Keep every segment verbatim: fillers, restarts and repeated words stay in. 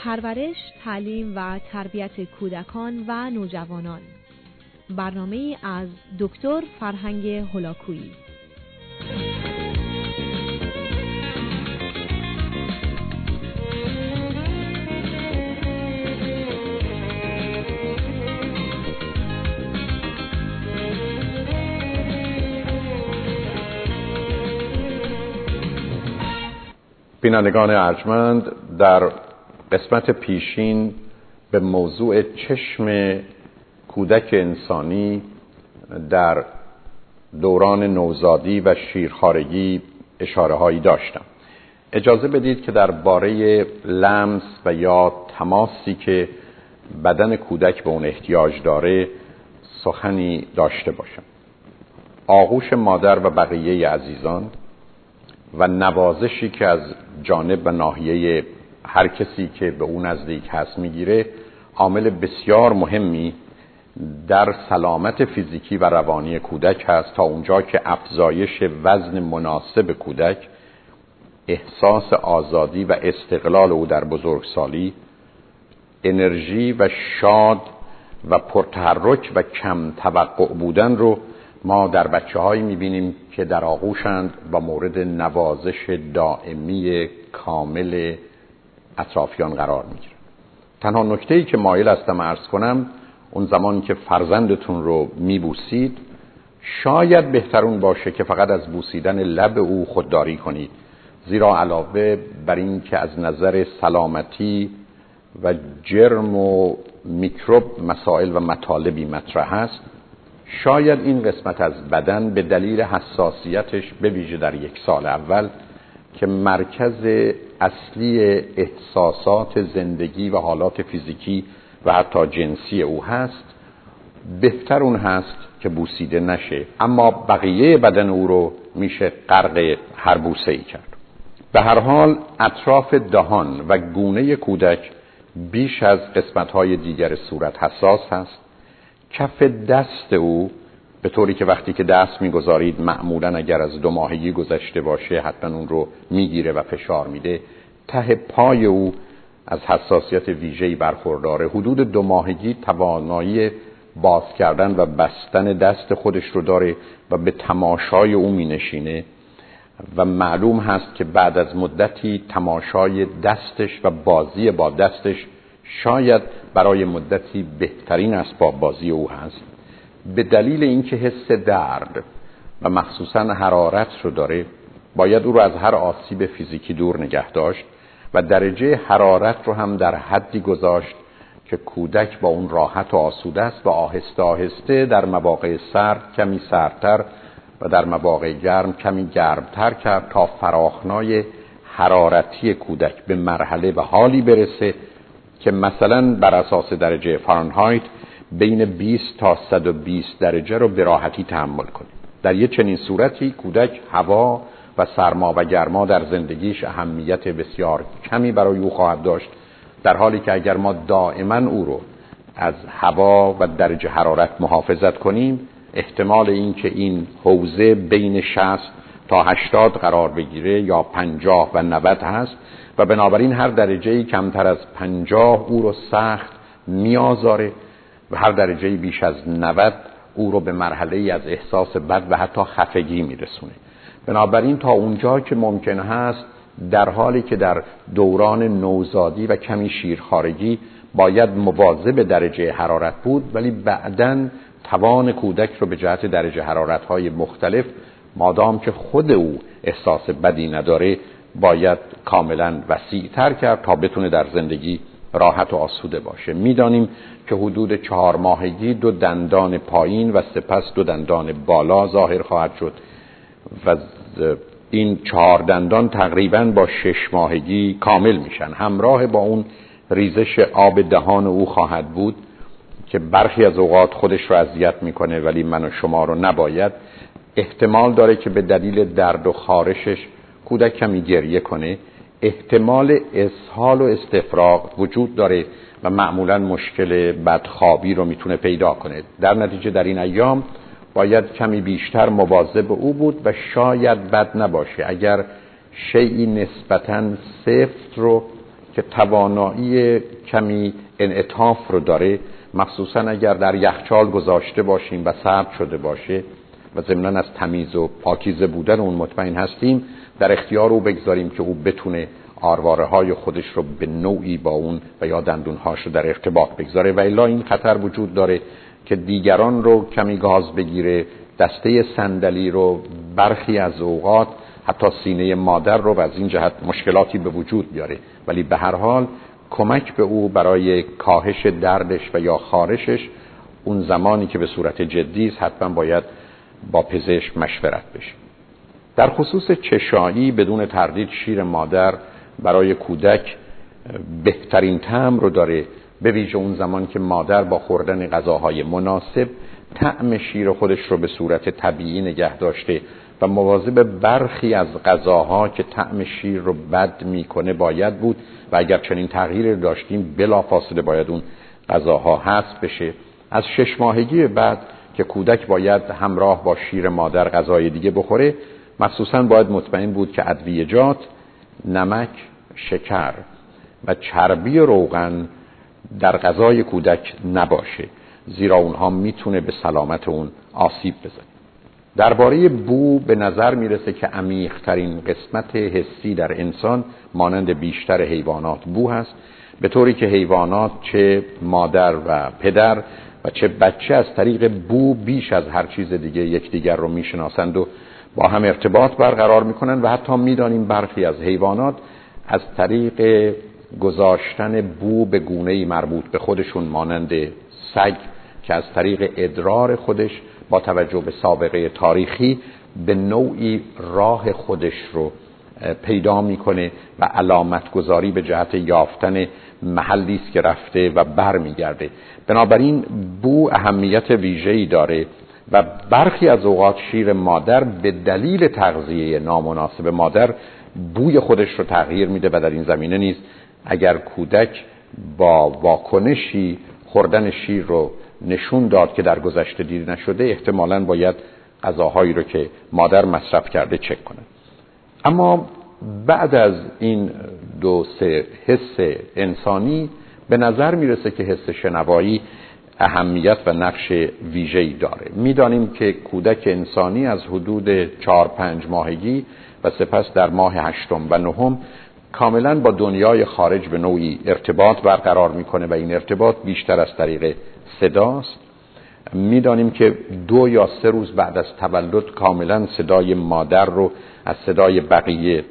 پرورش، تعلیم و تربیت کودکان و نوجوانان. برنامه‌ای از دکتر فرهنگ هولاکویی. بینندگان ارجمند، در قسمت پیشین به موضوع چشم کودک انسانی در دوران نوزادی و شیرخوارگی اشاره هایی داشتم. اجازه بدید که درباره لمس و یا تماسی که بدن کودک به اون احتیاج داره سخنی داشته باشم. آغوش مادر و بقیه عزیزان و نوازشی که از جانب و ناحیه هر کسی که به اون نزدیک هست میگیره عامل بسیار مهمی در سلامت فیزیکی و روانی کودک هست، تا اونجا که افزایش وزن مناسب کودک، احساس آزادی و استقلال او در بزرگسالی، انرژی و شاد و پرتحرک و کم توقع بودن رو ما در بچه هایی میبینیم که در آغوشند و مورد نوازش دائمی کامل اطرافیان قرار میگیرن. تنها نکته‌ای که مایل هستم عرض کنم، اون زمان که فرزندتون رو میبوسید شاید بهترون باشه که فقط از بوسیدن لب او خودداری کنید، زیرا علاوه بر این که از نظر سلامتی و جرم و میکروب مسائل و مطالبی مطرح است، شاید این قسمت از بدن به دلیل حساسیتش به ویژه در یک سال اول که مرکز اصلی احساسات زندگی و حالات فیزیکی و حتی جنسی او هست، بهتر اون هست که بوسیده نشه، اما بقیه بدن او رو میشه غرق هر بوسه‌ای کرد. به هر حال اطراف دهان و گونه کودک بیش از قسمت‌های دیگر صورت حساس هست. کف دست او به طوری که وقتی که دست میگذارید معمولا اگر از دو ماهگی گذشته باشه حتما اون رو میگیره و فشار میده. ته پای او از حساسیت ویژه‌ای برخورداره. حدود دو ماهگی توانایی باز کردن و بستن دست خودش رو داره و به تماشای او مینشینه و معلوم هست که بعد از مدتی تماشای دستش و بازی با دستش شاید برای مدتی بهترین اسباب بازی او هست. به دلیل اینکه حس درد و مخصوصا حرارت رو داره، باید او رو از هر آسیب فیزیکی دور نگه داشت و درجه حرارت رو هم در حدی گذاشت که کودک با اون راحت و آسوده است و آهسته آهسته در مواقع سرد کمی سردتر و در مواقع گرم کمی گرمتر کرد تا فراخنای حرارتی کودک به مرحله و حالی برسه که مثلا بر اساس درجه فارنهایت بین بیست تا صد و بیست درجه رو به راحتی تحمل کنه. در یه چنین صورتی کودک هوا و سرما و گرما در زندگیش اهمیت بسیار کمی برای او خواهد داشت، در حالی که اگر ما دائما او رو از هوا و درجه حرارت محافظت کنیم، احتمال این که این حوزه بین شصت تا هشتاد قرار بگیره یا پنجاه و نود هست و بنابراین هر درجه‌ای کمتر از پنجاه او رو سخت میآزاره و هر درجه‌ای بیش از نود او رو به مرحله‌ای از احساس بد و حتی خفگی میرسونه. بنابراین تا اونجا که ممکن هست در حالی که در دوران نوزادی و کمی شیرخوارگی باید مواظب درجه حرارت بود، ولی بعداً توان کودک رو به جهت درجه حرارت‌های مختلف، مادام که خود او احساس بدی نداره، باید کاملا وسیع‌تر کرد تا بتونه در زندگی راحت و آسوده باشه. میدانیم که حدود چهار ماهگی دو دندان پایین و سپس دو دندان بالا ظاهر خواهد شد و این چهار دندان تقریبا با شش ماهگی کامل میشن. همراه با اون ریزش آب دهان او خواهد بود که برخی از اوقات خودش رو اذیت میکنه ولی من و شما رو نباید. احتمال داره که به دلیل درد و خارشش کودک کمی گریه کنه. احتمال اسهال و استفراغ وجود داره و معمولا مشکل بدخوابی رو میتونه پیدا کنه. در نتیجه در این ایام باید کمی بیشتر مواظب او بود و شاید بد نباشه اگر شیئی نسبتاً سفت رو که توانایی کمی انعطاف رو داره، مخصوصا اگر در یخچال گذاشته باشیم و سرد شده باشه و ضمناً از تمیز و پاکیزه بودن اون مطمئن هستیم، در اختیار او بگذاریم که او بتونه آرواره های خودش رو به نوعی با اون و یا دندونهاش رو در ارتباط بگذاره. و الا این خطر وجود داره که دیگران رو کمی گاز بگیره، دسته صندلی رو، برخی از اوقات حتی سینه مادر رو، و از این جهت مشکلاتی به وجود بیاره. ولی به هر حال کمک به او برای کاهش دردش و یا خارشش اون زمانی که به صورت جدی است حتما باید با پزشک مشورت بشه. در خصوص چشایی بدون تردید شیر مادر برای کودک بهترین طعم رو داره، به ویژه اون زمان که مادر با خوردن غذاهای مناسب طعم شیر خودش رو به صورت طبیعی نگه داشته و مواظب برخی از غذاها که طعم شیر رو بد میکنه باید بود و اگر چنین تغییری داشتیم بلافاصله باید اون غذاها حذف بشه. از شش ماهگی بعد که کودک باید همراه با شیر مادر غذای دیگه بخوره، مخصوصاً باید مطمئن بود که ادویه‌جات، نمک، شکر و چربی روغن در غذای کودک نباشه، زیرا اونها میتونه به سلامت اون آسیب بزنه. درباره بو به نظر میرسه که عمیق‌ترین قسمت حسی در انسان مانند بیشتر حیوانات بو هست، به طوری که حیوانات چه مادر و پدر و چه بچه از طریق بو بیش از هر چیز دیگه یکدیگر رو میشناسند و با هم ارتباط برقرار میکنن و حتی میدانیم برخی از حیوانات از طریق گذاشتن بو به گونه‌ای مربوط به خودشون مانند سگ که از طریق ادرار خودش با توجه به سابقه تاریخی به نوعی راه خودش رو پیدا میکنه و علامت گذاری به جهت یافتن محلی است که رفته و بر میگرده. بنابراین بو اهمیت ویژه‌ای داره و برخی از اوقات شیر مادر به دلیل تغذیه نامناسب مادر بوی خودش رو تغییر میده و در این زمینه نیز اگر کودک با واکنشی خوردن شیر رو نشون داد که در گذشته دید نشده، احتمالاً باید غذاهایی رو که مادر مصرف کرده چک کنه. اما بعد از این دو سه حس انسانی به نظر میرسه که حس شنوایی اهمیت و نقش ویژه‌ای داره. میدانیم که کودک انسانی از حدود چهار پنج ماهگی و سپس در ماه هشتم و نهم کاملا با دنیای خارج به نوعی ارتباط برقرار میکنه و این ارتباط بیشتر از طریق صداست. میدانیم که دو یا سه روز بعد از تولد کاملا صدای مادر رو از صدای بقیه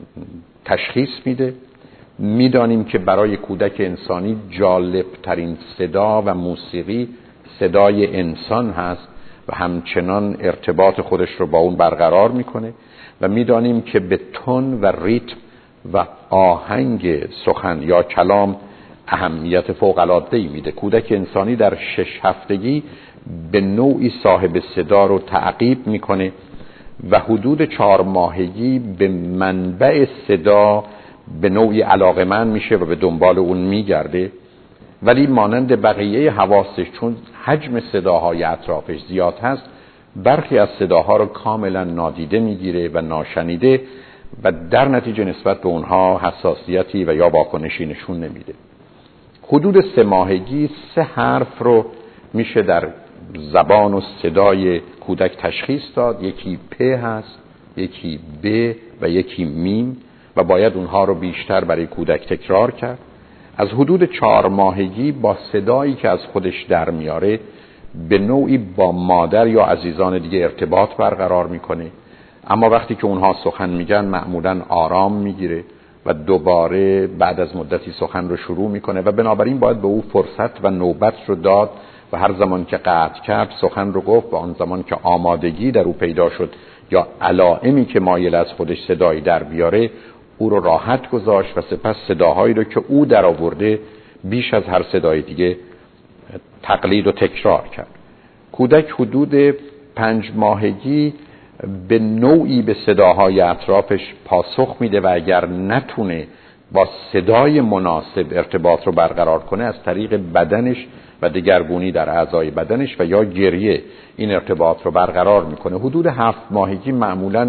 تشخیص میده. میدانیم که برای کودک انسانی جالب ترین صدا و موسیقی صدای انسان هست و همچنان ارتباط خودش رو با اون برقرار میکنه و میدانیم که به تون و ریتم و آهنگ سخن یا کلام اهمیت فوق‌العاده‌ای میده. کودک انسانی در شش هفتگی به نوعی صاحب صدا رو تعقیب میکنه و حدود چهار ماهگی به منبع صدا به نوعی علاقمند میشه و به دنبال اون میگرده، ولی مانند بقیه حواسش چون حجم صداهای اطرافش زیاد هست برخی از صداها رو کاملا نادیده میگیره و ناشنیده و در نتیجه نسبت به اونها حساسیتی و یا واکنشی نشون نمیده. حدود سه ماهگی سه حرف رو میشه در زبان و صدای کودک تشخیص داد، یکی پ هست، یکی ب و یکی میم و باید اونها رو بیشتر برای کودک تکرار کرد. از حدود چهار ماهگی با صدایی که از خودش در میاره به نوعی با مادر یا عزیزان دیگه ارتباط برقرار میکنه، اما وقتی که اونها سخن میگن معمولاً آرام میگیره و دوباره بعد از مدتی سخن رو شروع میکنه و بنابراین باید به او فرصت و نوبت رو داد و هر زمان که قطع کرد سخن رو گفت و آن زمان که آمادگی در او پیدا شد یا علائمی که مایل از خودش صدایی در بیاره او رو راحت گذاشت و سپس صداهایی رو که او در آورده بیش از هر صدای دیگه تقلید و تکرار کرد. کودک حدود پنج ماهگی به نوعی به صداهای اطرافش پاسخ میده و اگر نتونه با صدای مناسب ارتباط رو برقرار کنه از طریق بدنش و دگرگونی در اعضای بدنش و یا گریه این ارتباط رو برقرار میکنه. حدود هفت ماهگی معمولاً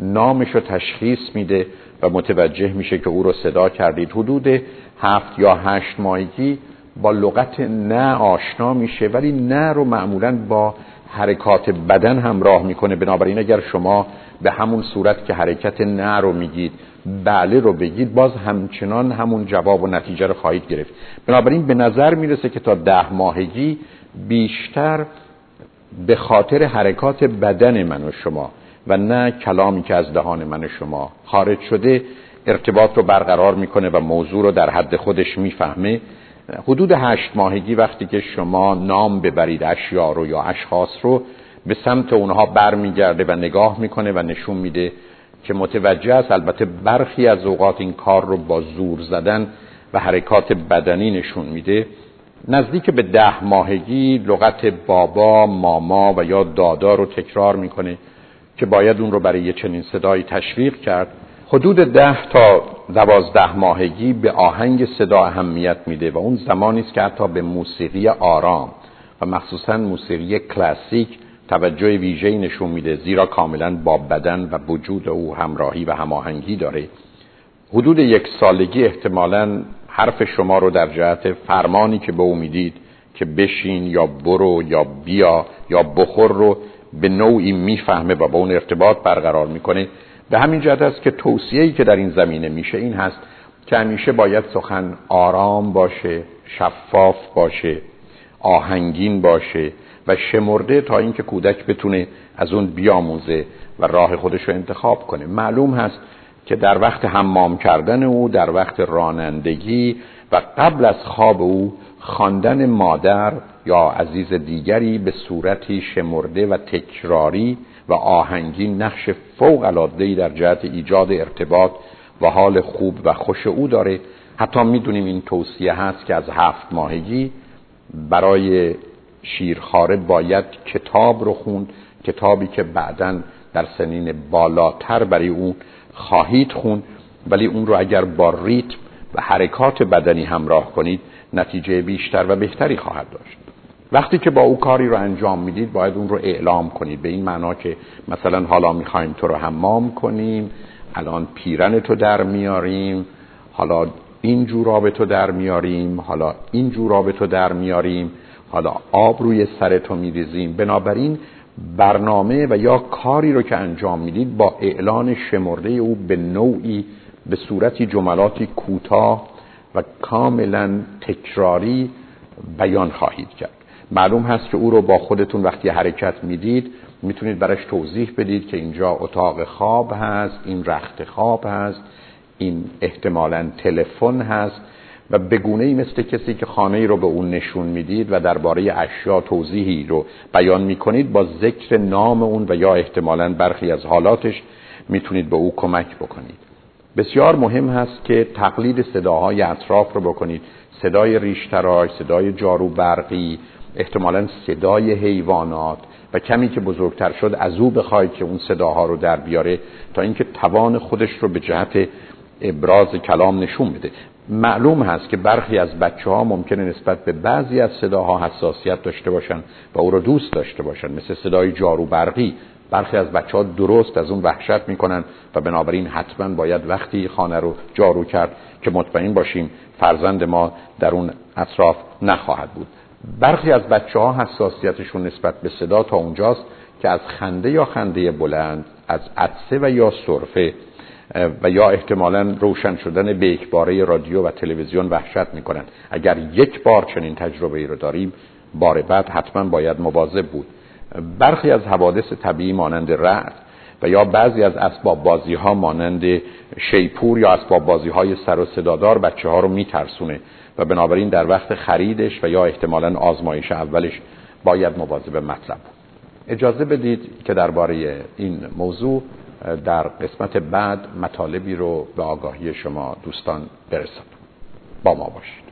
نامش رو تشخیص میده و متوجه میشه که او رو صدا کردید. حدود هفت یا هشت ماهگی با لغت نه آشنا میشه، ولی نه رو معمولاً با حرکات بدن همراه میکنه. بنابراین اگر شما به همون صورت که حرکت نه رو میگید بله رو بگید، باز همچنان همون جواب و نتیجه رو خواهید گرفت. بنابراین به نظر میرسه که تا ده ماهگی بیشتر به خاطر حرکات بدن من و شما و نه کلامی که از دهان من و شما خارج شده ارتباط رو برقرار میکنه و موضوع رو در حد خودش میفهمه. حدود هشت ماهگی وقتی که شما نام ببرید اشیاء رو یا اشخاص رو، به سمت اونها برمیگرده و نگاه میکنه و نشون میده که متوجه است. البته برخی از اوقات این کار رو با زور زدن و حرکات بدنی نشون میده. نزدیک به ده ماهگی لغت بابا، ماما و یا دادا رو تکرار میکنه که باید اون رو برای چنین صدایی تشویق کرد. حدود ده تا دوازده ماهگی به آهنگ صدا اهمیت میده و اون زمانی است که حتی به موسیقی آرام و مخصوصا موسیقی کلاسیک توجه ویژه‌ای نشون میده، زیرا کاملا با بدن و وجود او همراهی و هماهنگی داره. حدود یک سالگی احتمالاً حرف شما رو در جهت فرمانی که به او میدید که بشین یا برو یا بیا یا بخور رو به نوعی میفهمه و با اون ارتباط برقرار میکنه. به همین جهت است که توصیه‌ای که در این زمینه میشه این هست که همیشه باید سخن آرام باشه، شفاف باشه، آهنگین باشه و شمرده تا اینکه کودک بتونه از اون بیاموزه و راه خودش رو انتخاب کنه. معلوم هست که در وقت حمام کردن او، در وقت رانندگی و قبل از خواب او، خواندن مادر یا عزیز دیگری به صورتی شمرده و تکراری و آهنگین نقش فوق العاده‌ای در جهت ایجاد ارتباط و حال خوب و خوش او داره. حتی میدونیم این توصیه هست که از هفت ماهگی برای شیرخواره باید کتاب رو خوند، کتابی که بعداً در سنین بالاتر برای اون خواهید خوند، ولی اون رو اگر با ریتم و حرکات بدنی همراه کنید نتیجه بیشتر و بهتری خواهد داشت. وقتی که با او کاری رو انجام میدید باید اون رو اعلام کنید، به این معنا که مثلا حالا میخوایم تو رو حمام کنیم، الان پیرن تو در میاریم، حالا این جوراب تو در میاریم، حالا این جوراب تو در میاریم، حالا آب روی سر تو میریزیم. بنابراین برنامه و یا کاری رو که انجام میدید با اعلان شمرده او به نوعی به صورتی جملاتی کوتاه و کاملا تکراری بیان خواهید کرد. معلوم هست که او رو با خودتون وقتی حرکت میدید میتونید براش توضیح بدید که اینجا اتاق خواب هست، این رخت خواب هست، این احتمالاً تلفن هست و به گونه‌ای مثل کسی که خانه‌ای رو به اون نشون میدید و درباره اشیا توضیحی رو بیان میکنید، با ذکر نام اون و یا احتمالاً برخی از حالاتش میتونید به او کمک بکنید. بسیار مهم هست که تقلید صداهای اطراف رو بکنید، صدای ریشتراش، صدای جارو برقی، احتمالاً صدای حیوانات و کمی که بزرگتر شد از او بخواید که اون صداها رو در بیاره تا اینکه توان خودش رو به جهت ابراز کلام نشون بده. معلوم هست که برخی از بچه‌ها ممکنه نسبت به بعضی از صداها حساسیت داشته باشن و او رو دوست داشته باشن، مثل صدای جارو برقی. برخی از بچه‌ها درست از اون وحشت میکنن و بنابراین حتما باید وقتی خانه رو جارو کرد که مطمئن باشیم فرزند ما در اون اطراف نخواهد بود. برخی از بچه‌ها حساسیتشون نسبت به صدا تا اونجاست که از خنده یا خنده بلند، از عطسه و یا سرفه و یا احتمالاً روشن شدن به یکباره رادیو و تلویزیون وحشت میکنن. اگر یک بار چنین تجربه‌ای رو داریم، بار بعد حتما باید مواظب بود. برخی از حوادث طبیعی مانند رعد و یا بعضی از اسباب بازی ها مانند شیپور یا اسباب بازی های سر و صدادار بچه ها رو میترسونه و بنابراین در وقت خریدش و یا احتمالاً آزمایش اولش باید مواظب مطلب. اجازه بدید که درباره این موضوع در قسمت بعد مطالبی رو به آگاهی شما دوستان برسانم. با ما باشید.